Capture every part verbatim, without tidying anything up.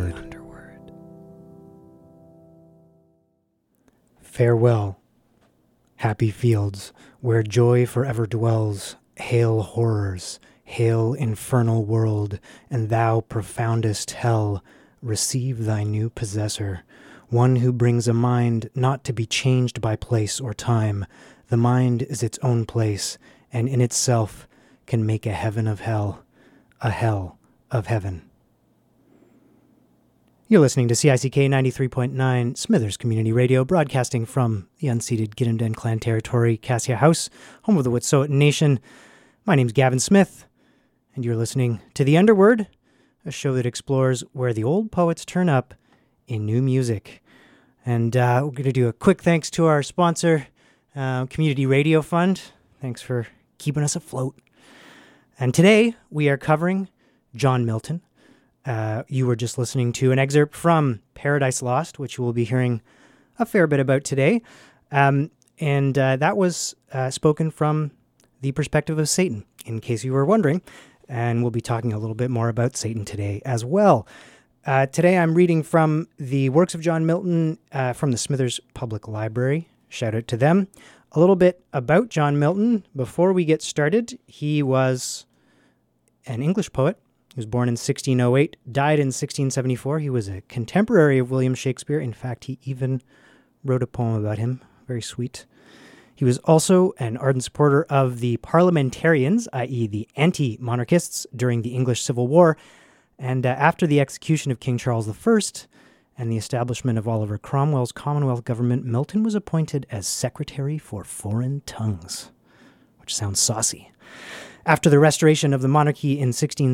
Underworld. Farewell, happy fields, where joy forever dwells. Hail horrors, hail infernal world, and thou profoundest hell, receive thy new possessor, one who brings a mind not to be changed by place or time. The mind is its own place, and in itself can make a heaven of hell, a hell of heaven. You're listening to C I C K ninety-three point nine Smithers Community Radio, broadcasting from the unceded Ginnenden Clan Territory, Cassia House, home of the Wet'suwet'en Nation. My name's Gavin Smith, and you're listening to The Underword, a show that explores where the old poets turn up in new music. And uh, we're going to do a quick thanks to our sponsor, uh, Community Radio Fund. Thanks for keeping us afloat. And today we are covering John Milton. Uh, you were just listening to an excerpt from Paradise Lost, which we'll be hearing a fair bit about today. Um, and uh, that was uh, spoken from the perspective of Satan, in case you were wondering. And we'll be talking a little bit more about Satan today as well. Uh, today I'm reading from the works of John Milton uh, from the Smithers Public Library. Shout out to them. A little bit about John Milton. Before we get started, he was an English poet. He was born in sixteen oh eight, died in sixteen seventy-four. He was a contemporary of William Shakespeare. In fact, he even wrote a poem about him. Very sweet. He was also an ardent supporter of the parliamentarians, that is the anti-monarchists, during the English Civil War. And uh, after the execution of King Charles the First and the establishment of Oliver Cromwell's Commonwealth government, Milton was appointed as Secretary for Foreign Tongues, which sounds saucy. After the restoration of the monarchy in sixteen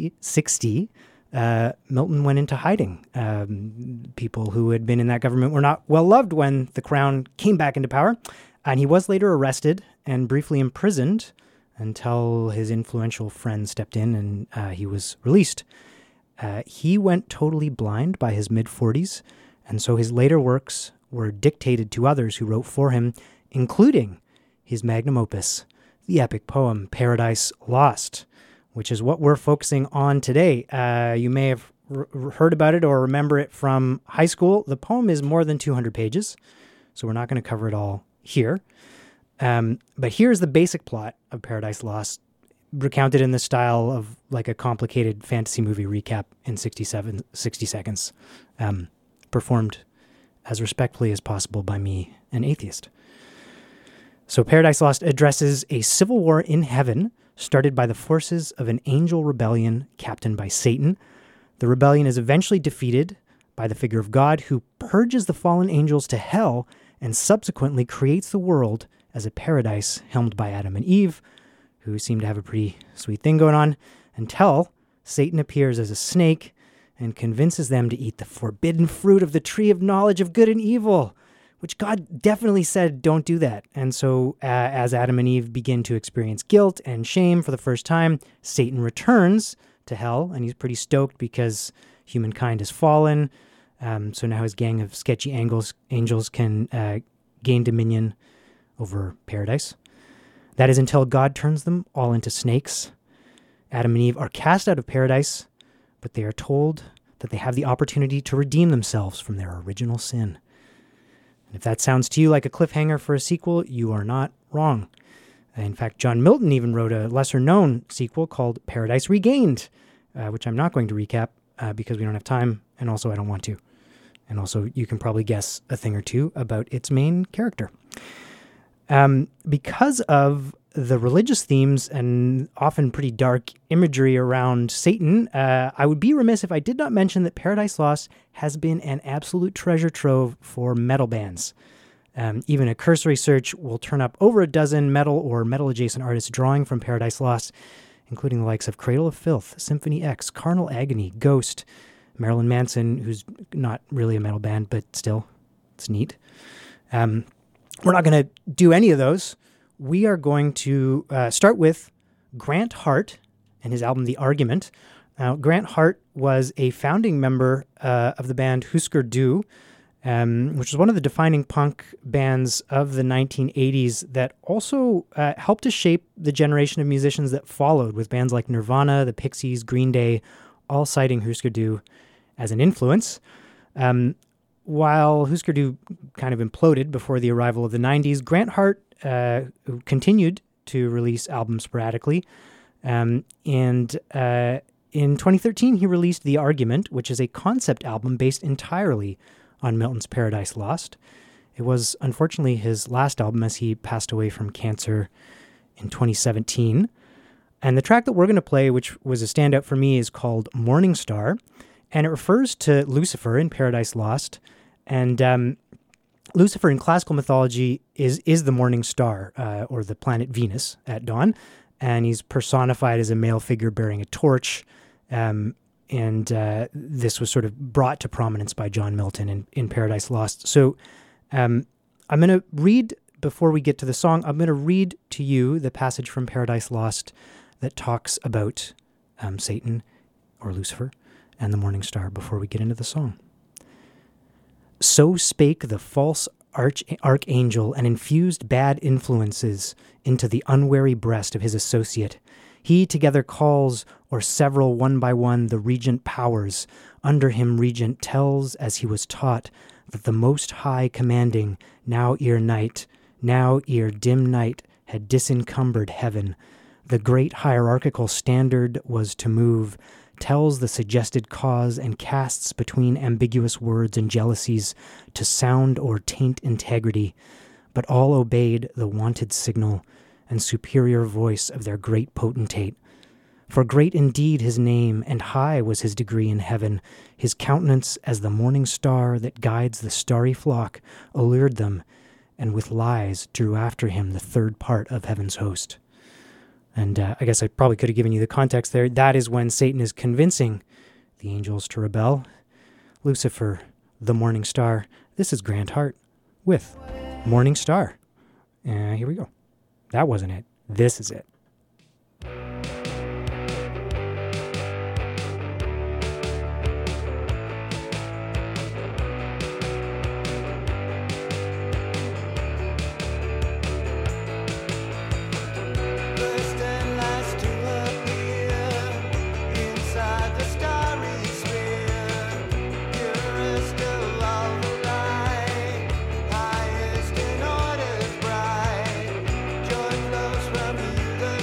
sixty, uh, Milton went into hiding. Um, people who had been in that government were not well loved when the crown came back into power, and he was later arrested and briefly imprisoned until his influential friend stepped in and uh, he was released. Uh, he went totally blind by his mid-forties, and so his later works were dictated to others who wrote for him, including his magnum opus, the epic poem Paradise Lost, which is what we're focusing on today. Uh, you may have r- heard about it or remember it from high school. The poem is more than two hundred pages, so we're not going to cover it all here. Um, but here's the basic plot of Paradise Lost, recounted in the style of like a complicated fantasy movie recap in sixty-seven, sixty seconds, um, performed as respectfully as possible by me, an atheist. So Paradise Lost addresses a civil war in heaven started by the forces of an angel rebellion captained by Satan. The rebellion is eventually defeated by the figure of God, who purges the fallen angels to hell and subsequently creates the world as a paradise helmed by Adam and Eve, who seem to have a pretty sweet thing going on, until Satan appears as a snake and convinces them to eat the forbidden fruit of the tree of knowledge of good and evil, which God definitely said don't do that. And so uh, as Adam and Eve begin to experience guilt and shame for the first time, Satan returns to hell, and he's pretty stoked because humankind has fallen. Um, so now his gang of sketchy angels, angels can uh, gain dominion over paradise. That is until God turns them all into snakes. Adam and Eve are cast out of paradise, but they are told that they have the opportunity to redeem themselves from their original sin. And if that sounds to you like a cliffhanger for a sequel, you are not wrong. In fact, John Milton even wrote a lesser-known sequel called Paradise Regained, uh, which I'm not going to recap uh, because we don't have time, and also I don't want to. And also, you can probably guess a thing or two about its main character. Um, because of the religious themes and often pretty dark imagery around Satan, uh, I would be remiss if I did not mention that Paradise Lost has been an absolute treasure trove for metal bands. Um, even a cursory search will turn up over a dozen metal or metal-adjacent artists drawing from Paradise Lost, including the likes of Cradle of Filth, Symphony X, Carnal Agony, Ghost, Marilyn Manson, who's not really a metal band, but still, it's neat. Um, we're not going to do any of those. We are going to uh, start with Grant Hart and his album The Argument. Now, Grant Hart was a founding member uh, of the band Husker Du, um, which was one of the defining punk bands of the nineteen eighties that also uh, helped to shape the generation of musicians that followed, with bands like Nirvana, the Pixies, Green Day, all citing Husker Du as an influence. Um, while Husker Du kind of imploded before the arrival of the nineties, Grant Hart uh, continued to release albums sporadically. Um, and uh, in twenty thirteen, he released The Argument, which is a concept album based entirely on Milton's Paradise Lost. It was, unfortunately, his last album as he passed away from cancer in twenty seventeen. And the track that we're going to play, which was a standout for me, is called Morning Star. And it refers to Lucifer in Paradise Lost. And um, Lucifer in classical mythology is is the morning star, uh, or the planet Venus at dawn. And he's personified as a male figure bearing a torch. Um, and uh, this was sort of brought to prominence by John Milton in, in Paradise Lost. So um, I'm going to read, before we get to the song, I'm going to read to you the passage from Paradise Lost that talks about um, Satan, or Lucifer, and the morning star before we get into the song. So spake the false arch- archangel and infused bad influences into the unwary breast of his associate. He together calls, or several one by one, the regent powers. Under him regent tells, as he was taught, that the Most High commanding, now ere night, now ere dim night, had disencumbered heaven. The great hierarchical standard was to move, tells the suggested cause, and casts between ambiguous words and jealousies to sound or taint integrity. But all obeyed the wanted signal and superior voice of their great potentate. For great indeed his name, and high was his degree in heaven. His countenance as the morning star that guides the starry flock allured them, and with lies drew after him the third part of heaven's host. And uh, I guess I probably could have given you the context there. That is when Satan is convincing the angels to rebel. Lucifer, the morning star. This is Grant Hart with Morning Star. Uh, here we go. That wasn't it. This is it. Highest in orders bright, joy flows from you.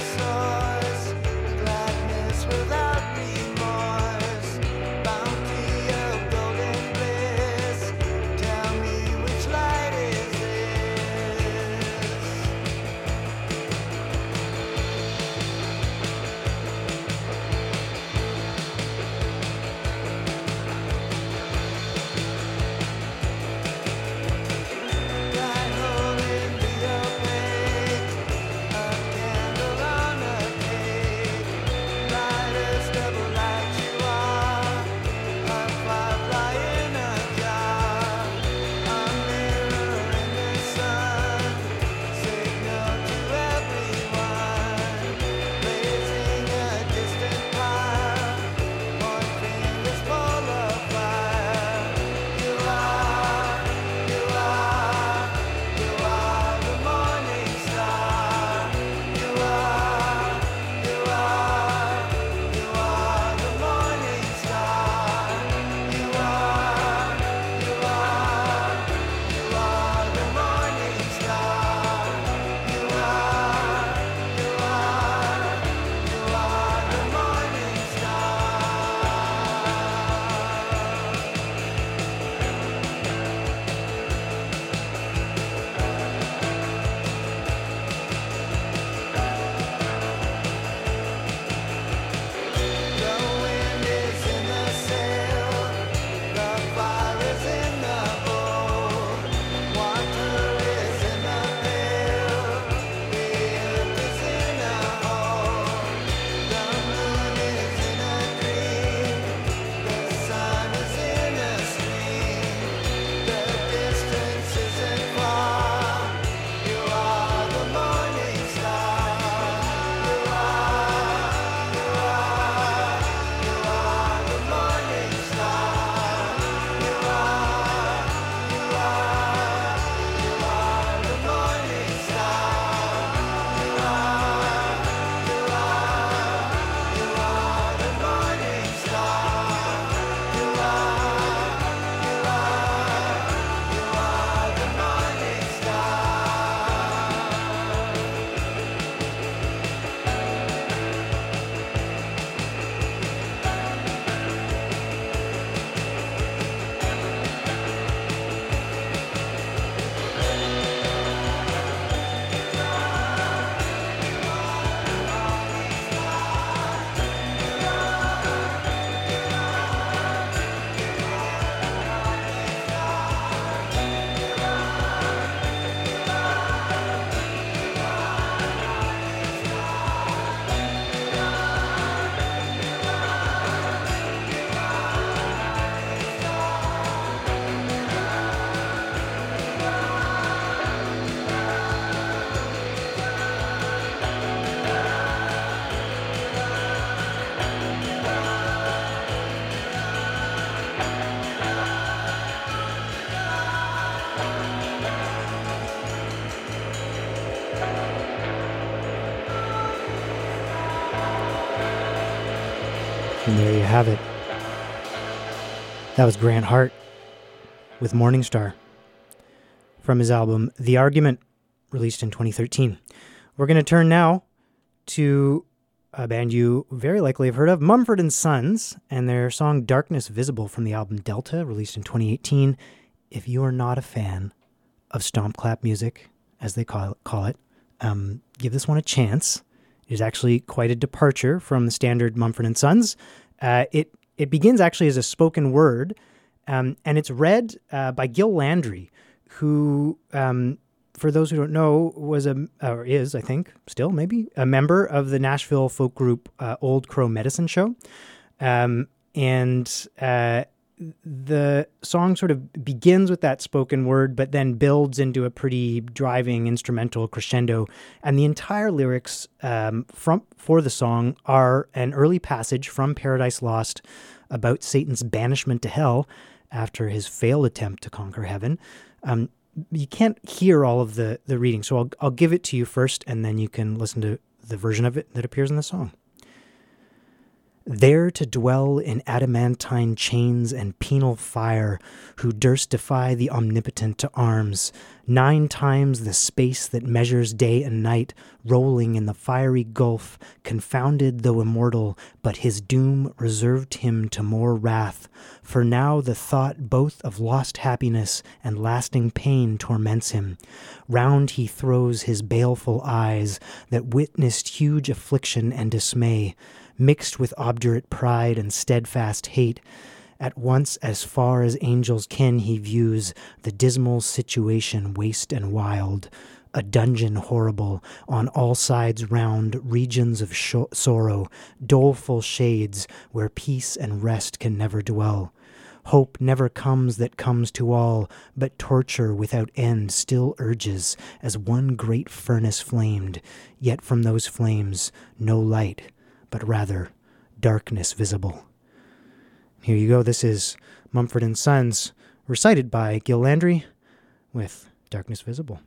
And there you have it. That was Grant Hart with Morning Star from his album The Argument, released in twenty thirteen. We're going to turn now to a band you very likely have heard of, Mumford and Sons, and their song Darkness Visible from the album Delta, released in twenty eighteen. If you are not a fan of stomp clap music, as they call it, call it um, give this one a chance. It is actually quite a departure from the standard Mumford and Sons. Uh, it it begins actually as a spoken word, um, and it's read uh, by Gil Landry, who, um, for those who don't know, was a or is, I think, still maybe a member of the Nashville folk group uh, Old Crow Medicine Show, um, and uh, the song sort of begins with that spoken word, but then builds into a pretty driving instrumental crescendo. And the entire lyrics um, from for the song are an early passage from Paradise Lost about Satan's banishment to hell after his failed attempt to conquer heaven. Um, you can't hear all of the, the reading, so I'll, I'll give it to you first, and then you can listen to the version of it that appears in the song. There to dwell in adamantine chains and penal fire, who durst defy the omnipotent to arms, nine times the space that measures day and night, rolling in the fiery gulf, confounded though immortal, but his doom reserved him to more wrath. For now the thought both of lost happiness and lasting pain torments him. Round he throws his baleful eyes, that witnessed huge affliction and dismay, mixed with obdurate pride and steadfast hate. At once as far as angels ken he views the dismal situation waste and wild, a dungeon horrible, on all sides round regions of sh- sorrow, doleful shades where peace and rest can never dwell. Hope never comes that comes to all, but torture without end still urges, as one great furnace flamed, yet from those flames no light, but rather darkness visible. Here you go. This is Mumford and Sons, recited by Gil Landry with Darkness Visible.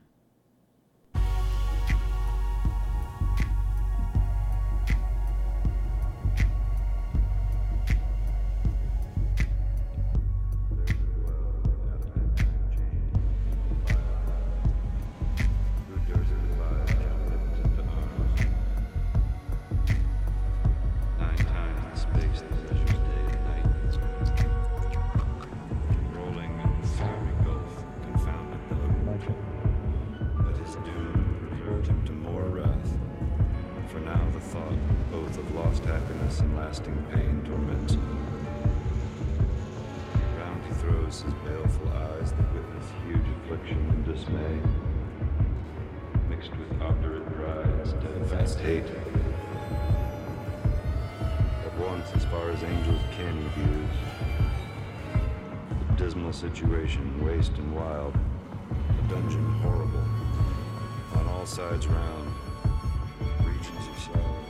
Situation waste and wild, a dungeon horrible, on all sides round, regions of sorrow,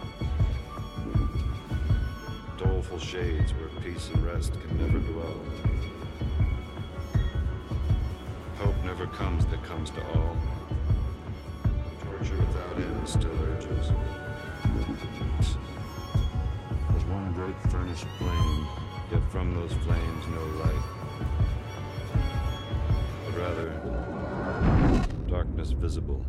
doleful shades where peace and rest can never dwell. Hope never comes that comes to all, torture without end still urges. There's one great furnace flame, yet from those flames no light. Rather, darkness visible.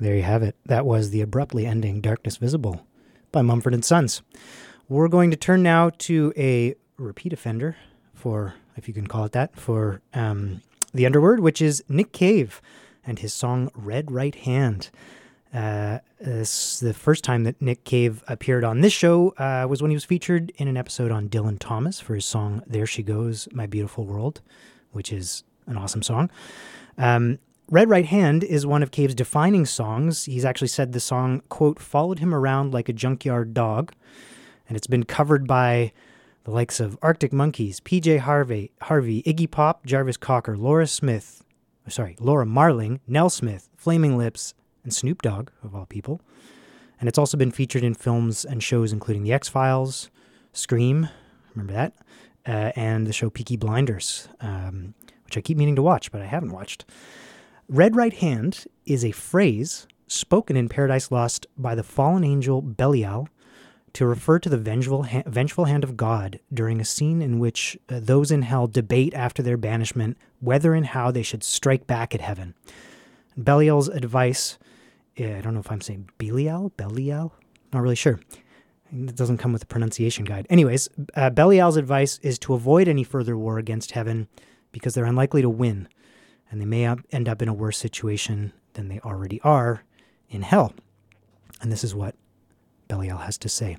There you have it. That was the abruptly ending Darkness Visible by Mumford and Sons. We're going to turn now to a repeat offender, for, if you can call it that, for um, the Underword, which is Nick Cave and his song Red Right Hand. Uh, this, the first time that Nick Cave appeared on this show uh, was when he was featured in an episode on Dylan Thomas for his song There She Goes, My Beautiful World, which is an awesome song. Um, Red Right Hand is one of Cave's defining songs. He's actually said the song, quote, followed him around like a junkyard dog. And it's been covered by the likes of Arctic Monkeys, P J Harvey, Harvey, Iggy Pop, Jarvis Cocker, Laura Smith, sorry, Laura Marling, Nell Smith, Flaming Lips, and Snoop Dogg, of all people. And it's also been featured in films and shows including The X-Files, Scream, remember that, uh, and the show Peaky Blinders, um, which I keep meaning to watch, but I haven't watched. Red Right Hand is a phrase spoken in Paradise Lost by the fallen angel Belial to refer to the vengeful, ha- vengeful hand of God during a scene in which uh, those in hell debate after their banishment whether and how they should strike back at heaven. Belial's advice, I don't know if I'm saying Belial, Belial, not really sure. It doesn't come with a pronunciation guide. Anyways, uh, Belial's advice is to avoid any further war against heaven because they're unlikely to win, and they may end up in a worse situation than they already are in hell. And this is what Belial has to say.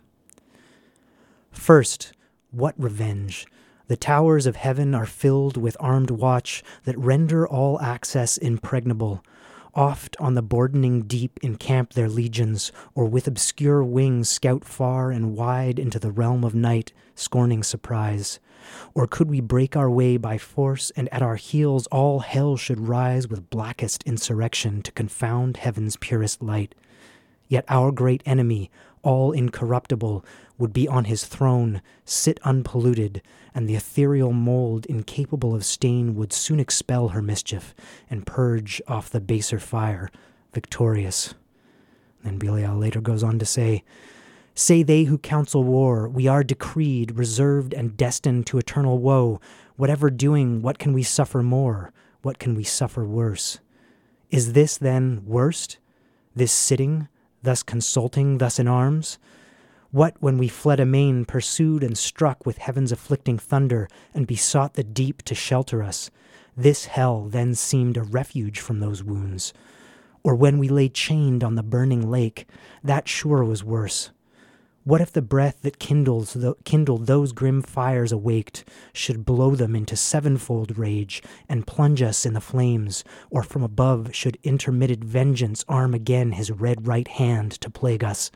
First, what revenge! The towers of heaven are filled with armed watch that render all access impregnable. Oft on the bordening deep encamp their legions, or with obscure wings scout far and wide into the realm of night, scorning surprise. Or could we break our way by force, and at our heels all hell should rise with blackest insurrection to confound heaven's purest light. Yet our great enemy, all incorruptible, would be on his throne, sit unpolluted, and the ethereal mold incapable of stain would soon expel her mischief and purge off the baser fire, victorious. Then Belial later goes on to say, Say they who counsel war, we are decreed, reserved and destined to eternal woe. Whatever doing, what can we suffer more? What can we suffer worse? Is this then worst? This sitting, thus consulting, thus in arms? What when we fled amain, pursued and struck with heaven's afflicting thunder, and besought the deep to shelter us? This hell then seemed a refuge from those wounds. Or when we lay chained on the burning lake, that sure was worse. What if the breath that kindles the, kindled those grim fires awaked should blow them into sevenfold rage and plunge us in the flames, or from above should intermitted vengeance arm again his red right hand to plague us?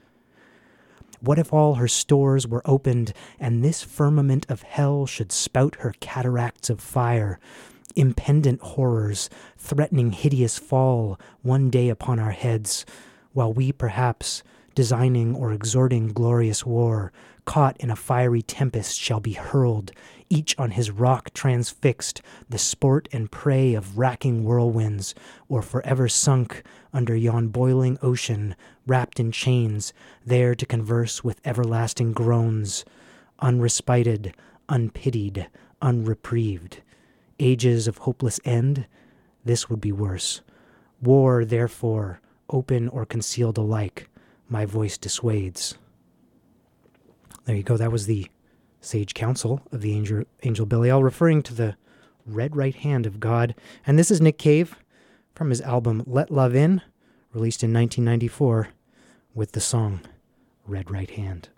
What if all her stores were opened, and this firmament of hell should spout her cataracts of fire, impendent horrors, threatening hideous fall one day upon our heads, while we perhaps, designing or exhorting glorious war, caught in a fiery tempest shall be hurled, each on his rock transfixed, the sport and prey of racking whirlwinds, or forever sunk under yon boiling ocean, wrapped in chains, there to converse with everlasting groans, unrespited, unpitied, unreprieved. Ages of hopeless end? This would be worse. War, therefore, open or concealed alike, my voice dissuades. There you go. That was the sage counsel of the angel, angel Belial, referring to the red right hand of God. And this is Nick Cave from his album Let Love In, released in nineteen ninety-four, with the song Red Right Hand.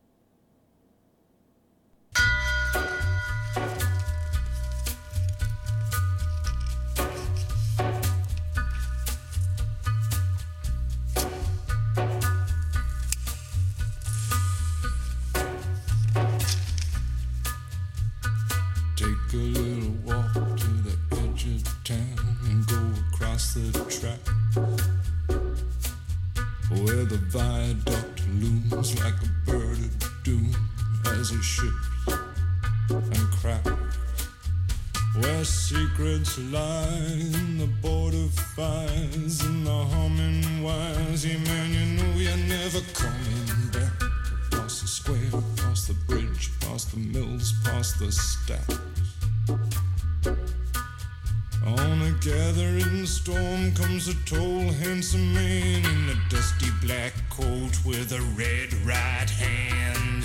Take a little walk to the edge of town and go across the track where the viaduct looms like a bird of doom as it ships and cracks, where secrets lie in the border fires and the humming wires. Yeah, man, you know you're never coming back. Past the square, past the bridge, past the mills, past the stacks. On a gathering storm storm comes a tall, handsome man in a dusty black coat with a red right hand.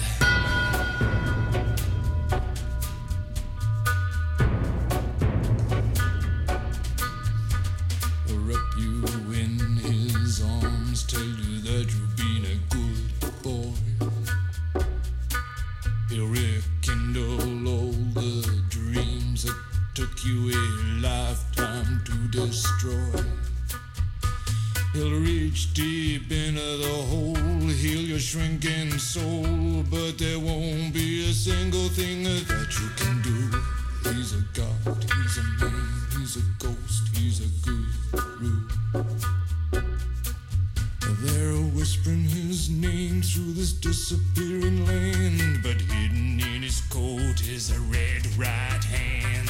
He'll wrap you in his arms, tell you that you've been a good boy. He'll rekindle all the dreams that took you a lifetime to destroy. He'll reach deep into the hole, heal your shrinking soul, but there won't be a single thing that you can do. He's a god, he's a man, he's a ghost, he's a guru. They're whispering his name through this disappearing land, but hidden in his coat is a red right hand.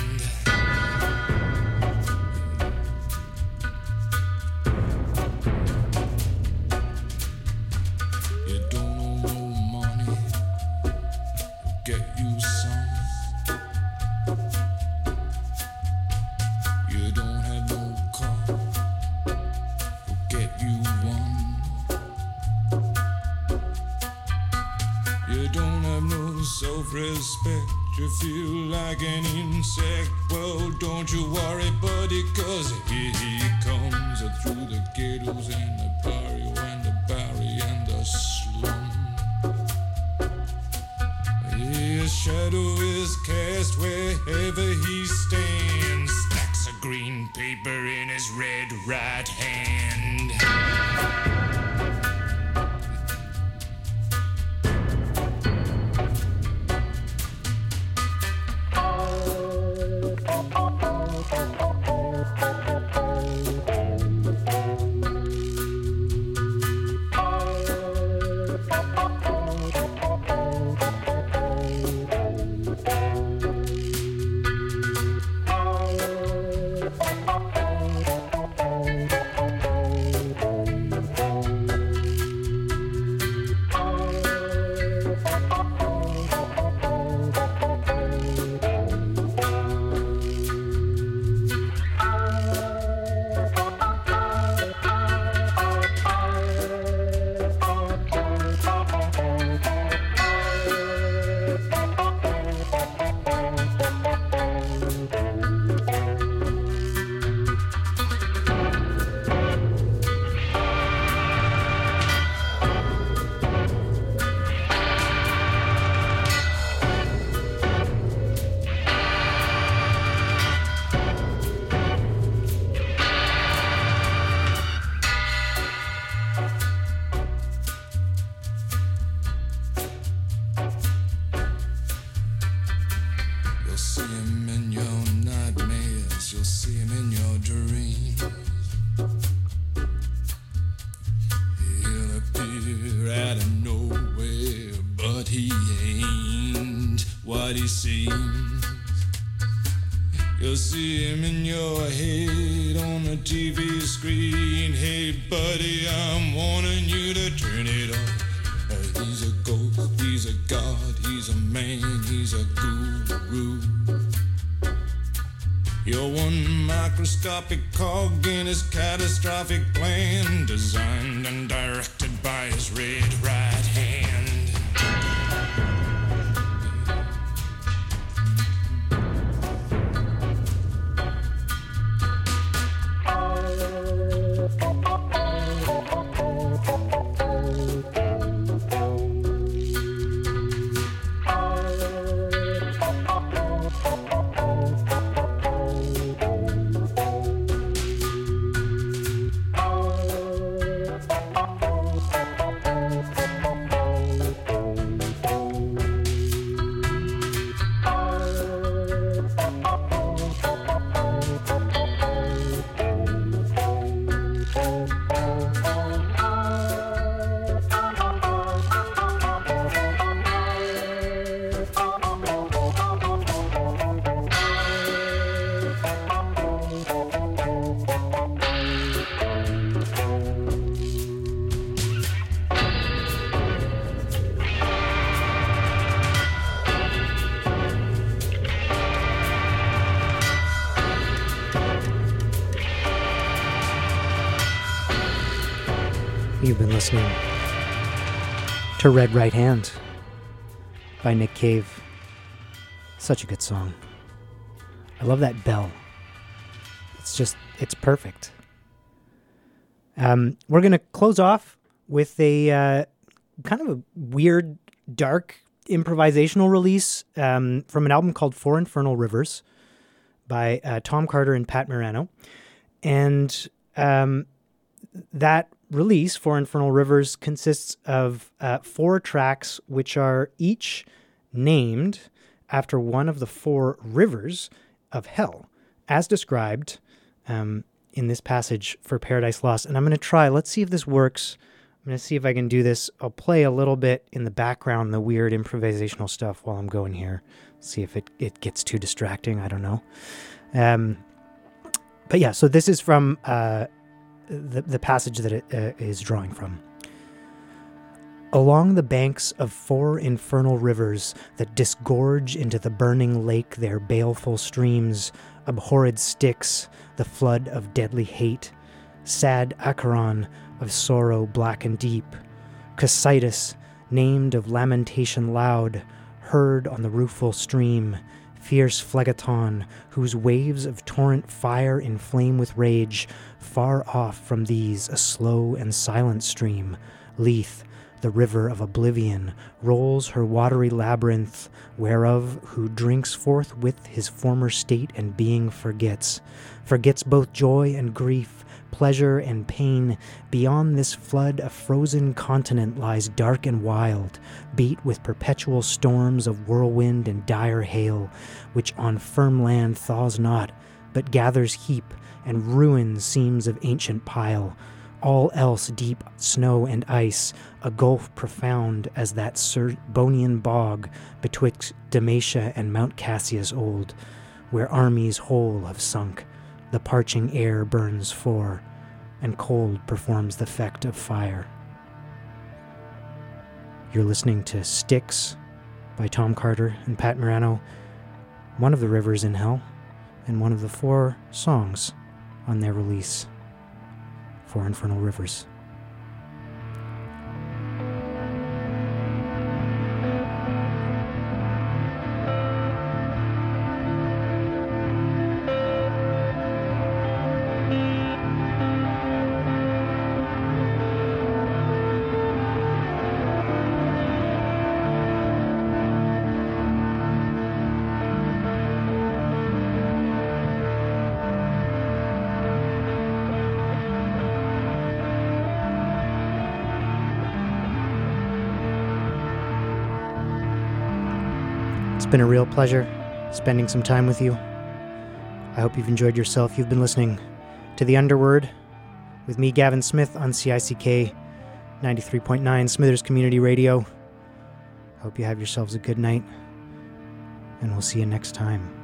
You don't owe no money, get you some. You don't have no car, get you one. You don't have no self-respect, you feel like an insect. Well, don't you worry, buddy, cause here he comes through the ghettos and the barrio and the barry and the slum. His shadow is cast wherever he stands, stacks of green paper in his red right hand. You'll see him in your head on the T V screen. Hey buddy, I'm warning you to turn it off. Uh, he's a ghost, he's a god, he's a man, he's a guru. You're one microscopic cog in his catastrophic plan, designed and directed by his red right hand. You've been listening to Red Right Hand by Nick Cave. Such a good song. I love that bell. It's just, it's perfect. Um, we're going to close off with a uh, kind of a weird, dark, improvisational release um, from an album called Four Infernal Rivers by uh, Tom Carter and Pat Morano. And um, that release, Four Infernal Rivers, consists of uh, four tracks which are each named after one of the four rivers of hell, as described um, in this passage for Paradise Lost. And I'm going to try, let's see if this works. I'm going to see if I can do this. I'll play a little bit in the background, the weird improvisational stuff while I'm going here. See if it, it gets too distracting. I don't know. Um, but yeah, so this is from uh, the, the passage that it uh, is drawing from. Along the banks of four infernal rivers that disgorge into the burning lake their baleful streams, abhorred Styx, the flood of deadly hate, sad Acheron of sorrow black and deep, Cocytus, named of lamentation loud, heard on the rueful stream, fierce Phlegethon, whose waves of torrent fire inflame with rage, far off from these a slow and silent stream, Lethe, the river of oblivion, rolls her watery labyrinth, whereof who drinks forthwith his former state and being forgets, forgets both joy and grief, pleasure and pain. Beyond this flood a frozen continent lies dark and wild, beat with perpetual storms of whirlwind and dire hail, which on firm land thaws not, but gathers heap, and ruin seems of ancient pile. All else deep snow and ice, a gulf profound as that Serbonian bog betwixt Dalmatia and Mount Cassius old, where armies whole have sunk, the parching air burns for, and cold performs the effect of fire. You're listening to Styx by Tom Carter and Pat Morano, one of the rivers in hell, and one of the four songs on their release, Four Infernal Rivers. It's been a real pleasure spending some time with you. I hope you've enjoyed yourself. You've been listening to The Underword with me, Gavin Smith, on C I C K ninety-three point nine Smithers Community Radio. Hope you have yourselves a good night, and we'll see you next time.